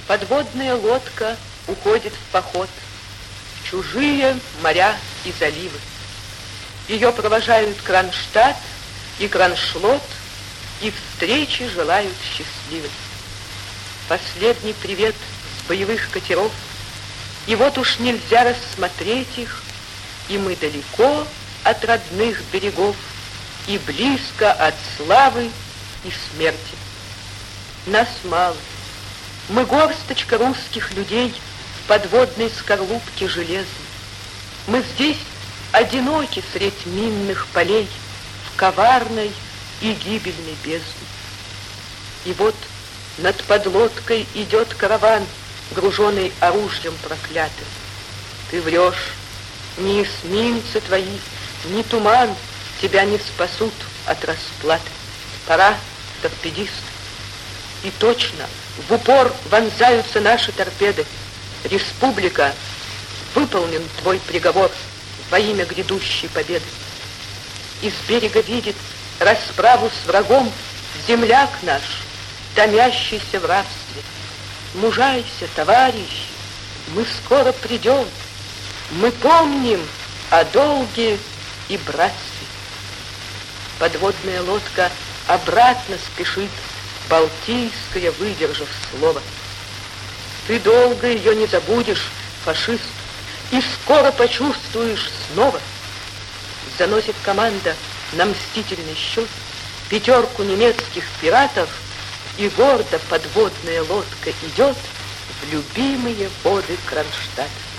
Подводная лодка уходит в поход в чужие моря и заливы. Ее провожают Кронштадт и Кроншлот, и встречи желают счастливой. Последний привет с боевых катеров, и вот уж нельзя рассмотреть их, и мы далеко от родных берегов, и близко от славы и смерти. Нас мало, мы горсточка русских людей в подводной скорлупке железной. Мы здесь одиноки средь минных полей в коварной и гибельной бездне. И вот над подлодкой идет караван, груженный оружием проклятым. Ты врешь, ни эсминцы твои, ни туман тебя не спасут от расплаты. Пора, торпедист. И точно в упор вонзаются наши торпеды. Республика, выполнен твой приговор во имя грядущей победы. Из берега видит расправу с врагом земляк наш, томящийся в рабстве. Мужайся, товарищ, мы скоро придем, мы помним о долге и братстве. Подводная лодка обратно спешит, Балтийская, выдержав слово. Ты долго ее не забудешь, фашист, и скоро почувствуешь снова. Заносит команда на мстительный счет пятерку немецких пиратов, и гордо подводная лодка идет в любимые воды Кронштадта.